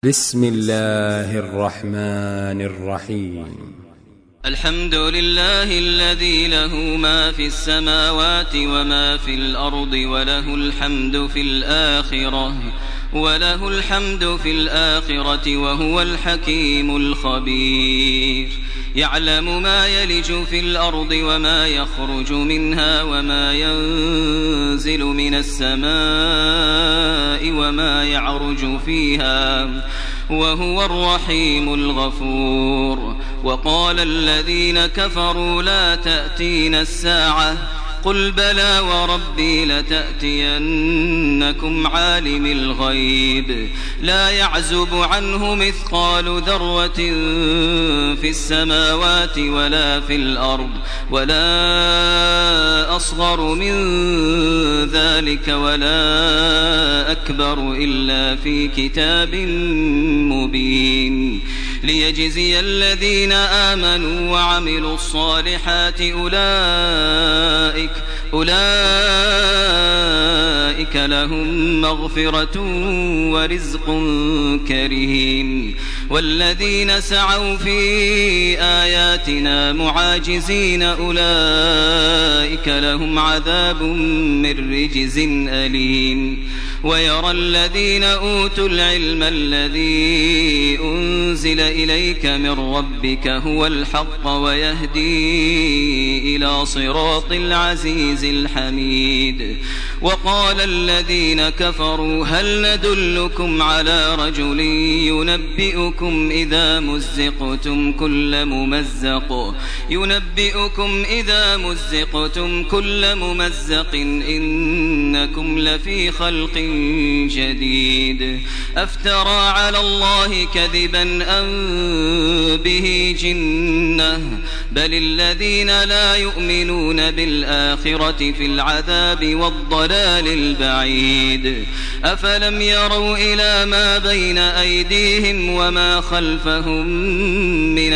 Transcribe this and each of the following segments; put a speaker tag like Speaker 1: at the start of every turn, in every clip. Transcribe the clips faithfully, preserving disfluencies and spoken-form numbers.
Speaker 1: بسم الله الرحمن الرحيم.
Speaker 2: الحمد لله الذي له ما في السماوات وما في الأرض وله الحمد في الآخرة وله الحمد في الآخرة وهو الحكيم الخبير. يعلم ما يلج في الأرض وما يخرج منها وما ينزل من السماء وما يعرج فيها وهو الرحيم الغفور. وقال الذين كفروا لا تأتينا الساعة قل بلى وربي لتأتينكم عالم الغيب لا يعزب عنه مثقال ذرة في السماوات ولا في الأرض ولا أصغر من ذلك ولا أكبر إلا في كتاب مبين ليجزي الذين آمنوا وعملوا الصالحات أولئك أولئك لهم مغفرة ورزق كريم. والذين سعوا في آياتنا معاجزين أولئك لهم عذاب من رجز أليم. ويرى الذين أوتوا العلم الذي أنزل إليك من ربك هو الحق ويهدي إلى صراط العزيز الحميد. وقال الذين كفروا هل ندلكم على رجل ينبئكم إذا مزقتم كل ممزق ينبئكم إذا مزقتم كل ممزق إنكم لفي خلق جديد أفترى على الله كذبا أم به جنة بل الذين لا يؤمنون بالآخرة في العذاب والضلال البعيد. أفلم يروا إلى ما بين أيديهم وما خلفهم من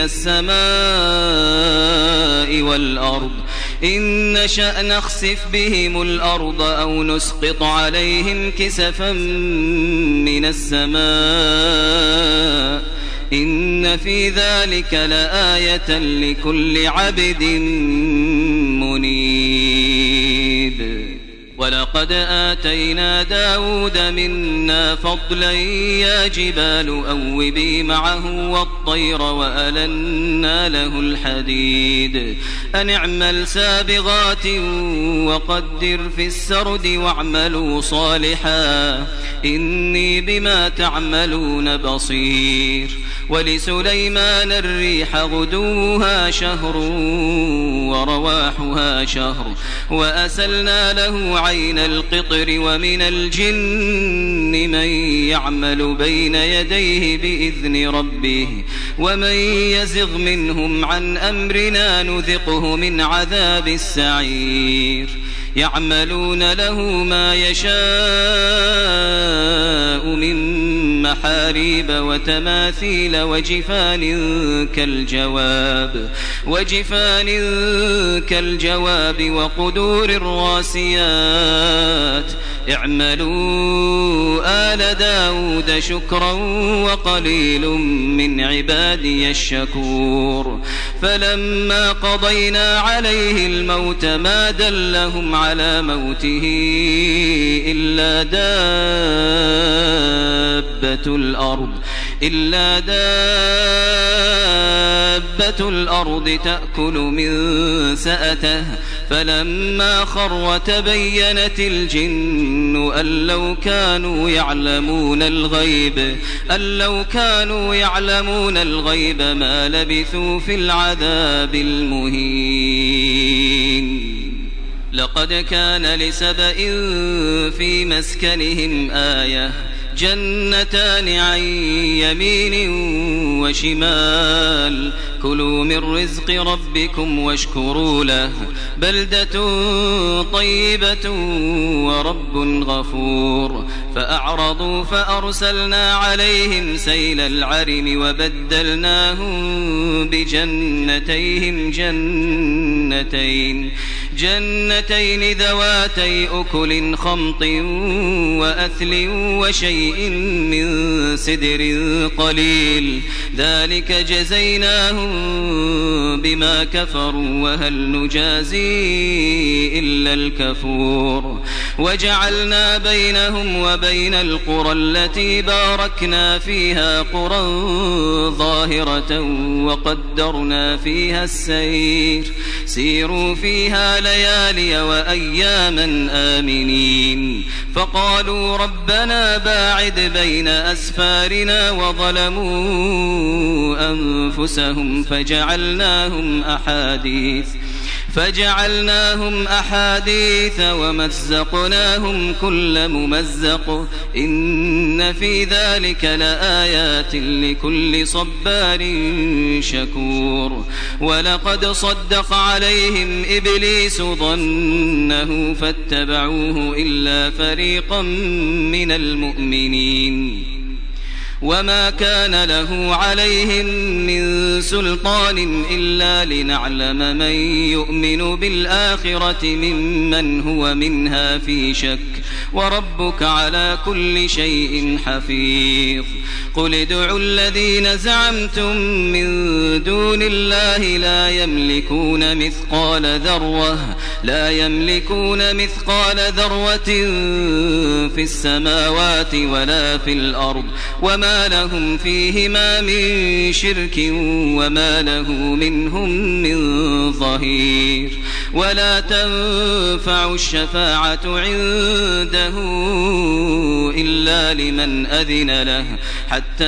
Speaker 2: السماء والأرض إن نشأ نخسف بهم الأرض أو نسقط عليهم كسفا من السماء إن في ذلك لآية لكل عبد منيب. ولقد آتينا داود منا فضلا يا جبال أوبي معه والطير وألنا له الحديد أن اعمل سابغات وقدر في السرد واعملوا صالحا إني بما تعملون بصير. ولسليمان الريح غدوها شهر ورواحها شهر وأسلنا له عين القطر ومن الجن من يعمل بين يديه بإذن ربه ومن يزغ منهم عن أمرنا نذقه من عذاب السعير. يعملون له ما يشاء من محاريب وتماثيل وجفان كالجواب وجفان كالجواب وقدور الراسيات اعملوا آل داود شكرا وقليل من عبادي الشكور. فلما قضينا عليه الموت ما دلهم على موته إلا دابة الأرض إلا دابة الأرض تأكل من سأته فلما خر تبينت الجن أن لو كانوا يعلمون الغيب أن لو كانوا يعلمون الغيب ما لبثوا في العذاب المهين. لقد كان لسبإ في مسكنهم آية جنتان عن يمين وشمال كلوا من رزق ربكم واشكروا له بلدة طيبة ورب غفور. فأعرضوا فأرسلنا عليهم سيل العرم وبدلناهم بجنتيهم جنتين جنتين ذواتي أكل خمط وأثل وشيء من سدر قليل ذلك جزيناهم بما كفروا وهل نجازي إلا الكفور وجعلنا بينهم وبين القرى التي باركنا فيها قرى ظاهرة وقدرنا فيها السير سيروا فيها ليالي وأياما آمنين فقالوا ربنا باعد بين أسفارنا وظلموا أنفسهم فجعلناهم أحاديث فجعلناهم أحاديث ومزقناهم كل ممزق إن في ذلك لآيات لكل صبار شكور ولقد صدق عليهم إبليس ظنه فاتبعوه إلا فريقا من المؤمنين وما كان له عليهم من سلطان إلا لنعلم من يؤمن بالآخرة ممن هو منها في شك وربك على كل شيء حفيظ قل ادعوا الذين زعمتم من دون الله لا يملكون مثقال ذرة لا يملكون مثقال ذرة في السماوات ولا في الأرض وما لهم فيهما من شرك وما له منهم من ظهير ولا تنفع الشفاعة عنده إلا لمن أذن له حتى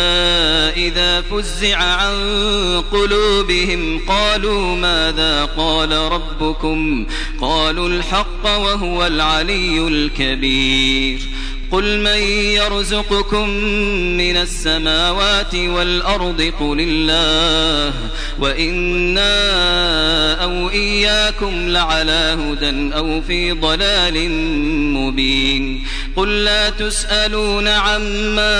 Speaker 2: إذا فزع عن قلوبهم قالوا ماذا قال ربكم قالوا الحق وهو العلي الكبير قل من يرزقكم من السماوات والأرض قل الله وإنا أو إياكم لعلى هدى أو في ضلال مبين قل لا تسألون عما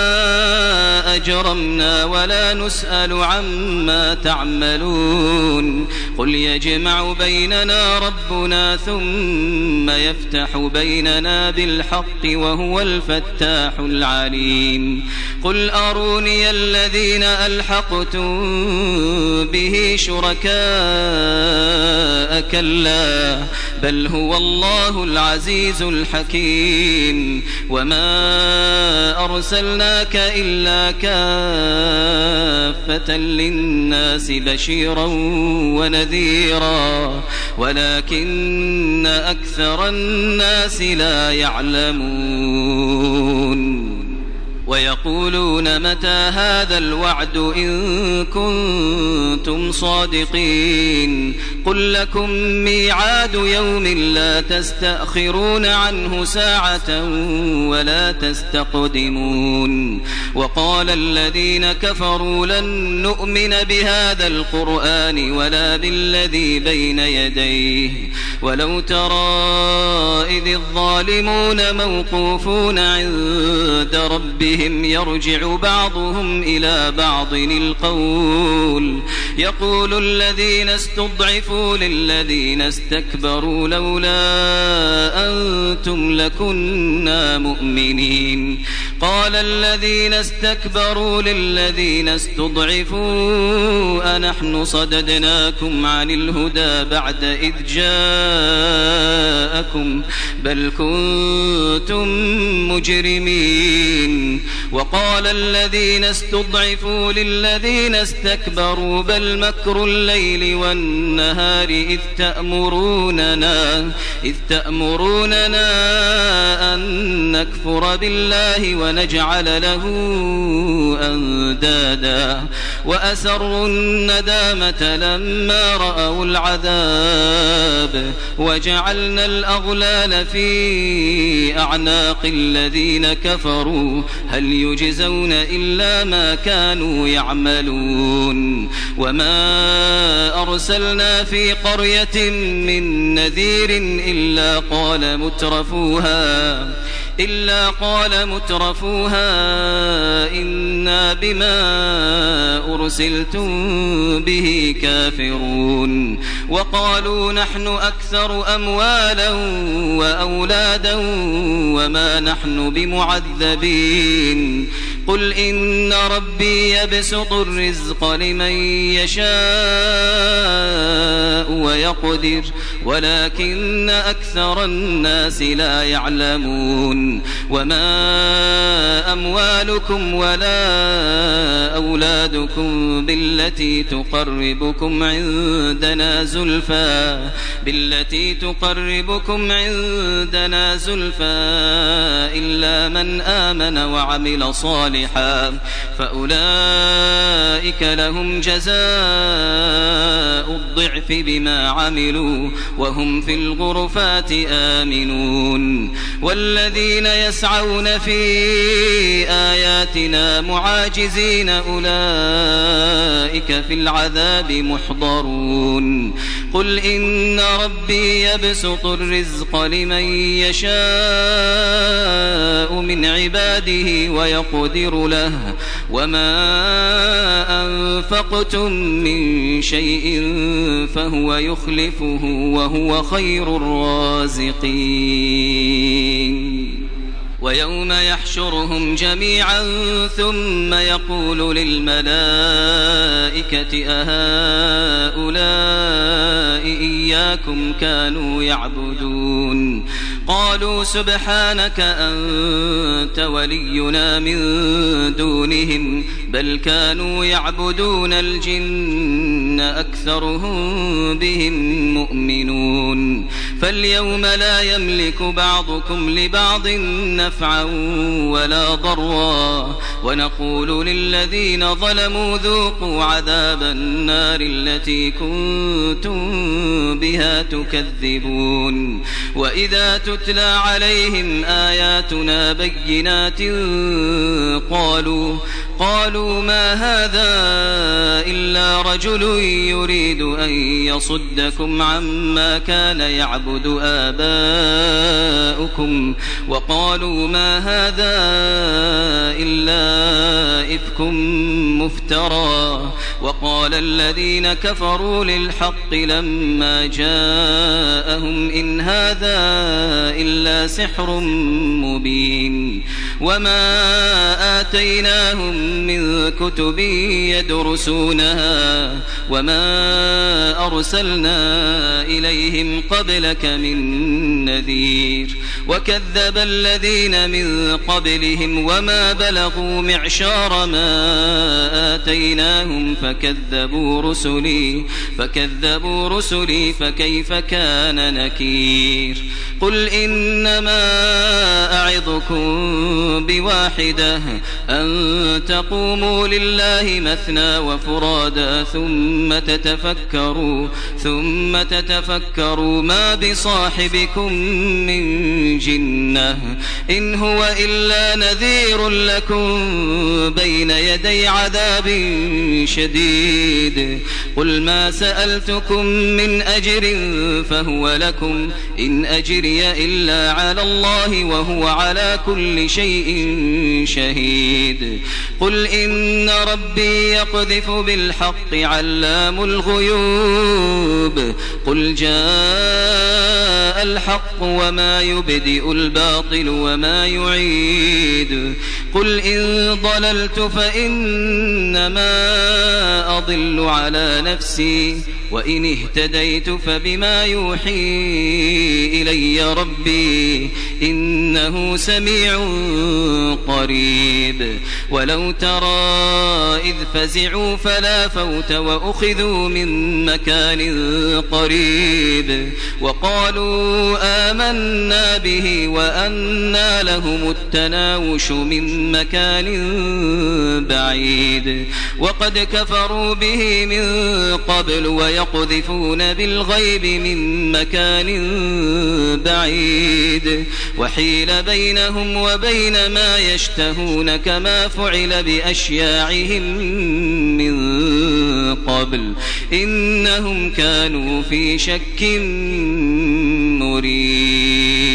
Speaker 2: أجرمنا ولا نسأل عما تعملون قل يجمع بيننا ربنا ثم يفتح بيننا بالحق وهو الفتاح العليم قل أروني الذين ألحقتم به شركاء كلا بل هو الله العزيز الحكيم وما أرسلناك إلا كافة للناس بشيرا ونذيرا ولكن أكثر الناس لا يعلمون ويقولون متى هذا الوعد إن كنتم صادقين قل لكم ميعاد يوم لا تستأخرون عنه ساعة ولا تستقدمون وقال الذين كفروا لن نؤمن بهذا القرآن ولا بالذي بين يديه ولو ترى إذ الظالمون موقوفون عند ربهم يرجع بعضهم إلى بعض القول يقول الذين استضعفوا للذين استكبروا لولا أنتم لكنا مؤمنين قال الذين استكبروا للذين استضعفوا أنحن صددناكم عن الهدى بعد إذ جاءكم بل كنتم مجرمين وقال الذين استضعفوا للذين استكبروا بل مكر الليل والنهار إذ تأمروننا إذ تأمروننا أن نكفر بالله ونجعل له أندادا وأسروا الندامة لما رأوا العذاب وجعلنا الأغلال في أعناق الذين كفروا هل يجزون إلا ما كانوا يعملون وما أرسلنا في قرية من نذير إلا قال مترفوها إلا قال مترفوها إنا بما أرسلتم به كافرون وقالوا نحن أكثر أموالا وأولادا وما نحن بمعذبين قل إن ربي يبسط الرزق لمن يشاء ويقدر ولكن أكثر الناس لا يعلمون وما أموالكم ولا أولادكم بالتي تقربكم عندنا زلفى بالتي تقربكم عندنا زلفى إلا من آمن وعمل صالحا فأولئك لهم جزاء الضعف بما عملوا وهم في الغرفات آمنون والذين يسعون في آياتنا معاجزين أولئك في العذاب محضرون قل إن ربي يبسط الرزق لمن يشاء من عباده ويقدر له وما أنفقتم من شيء فهو يخلفه وهو خير الرازقين ويوم يحشرهم جميعا ثم يقول للملائكة أهؤلاء إياكم كانوا يعبدون قالوا سبحانك أنت ولينا من دونهم بل كانوا يعبدون الجن أكثرهم بهم مؤمنون فاليوم لا يملك بعضكم لبعض نفعا ولا ضرا ونقول للذين ظلموا ذوقوا عذاب النار التي كنتم بها تكذبون وإذا تتلى عليهم آياتنا بينات قالوا قالوا ما هذا إلا رجل يريد أن يصدكم عما كان يعبد آباؤكم وقالوا ما هذا إلا إفك مفترى وقال الذين كفروا للحق لما جاءهم إن هذا إلا سحر مبين وما آتيناهم من كتب يدرسونها وما أرسلنا إليهم قبلك من نذير وكذب الذين من قبلهم وما بلغوا معشار ما آتيناهم فكذبوا رسلي فكذبوا رسلي فكيف كان نكير قل إنما أعظكم بواحدة أن تقوموا لله مثنى وفرادا ثم تتفكروا ثم تتفكروا ما بصاحبكم من جنة إن هو إلا نذير لكم بين يدي عذاب شديد قل ما سألتكم من أجر فهو لكم إن أجري إلا على الله وهو على كل شيء شهيد قل إن ربي يقذف بالحق علام الغيوب قل جاء الحق وما يبدئ الباطل وما يعيد قل إن ضللت فإنما أضل على نفسي وإن اهتديت فبما يوحي إلي ربي إنه سميع قريب ولو ترى إذ فزعوا فلا فوت وأخذوا من مكان قريب وقالوا آمنا به وأنى لهم التناوش من مكان بعيد وقد كفروا به من قبل ويقذفون بالغيب من مكان بعيد وحيل بينهم وبين ما يشتهون كما فعل بأشياعهم من قبل إنهم كانوا في شك مريب.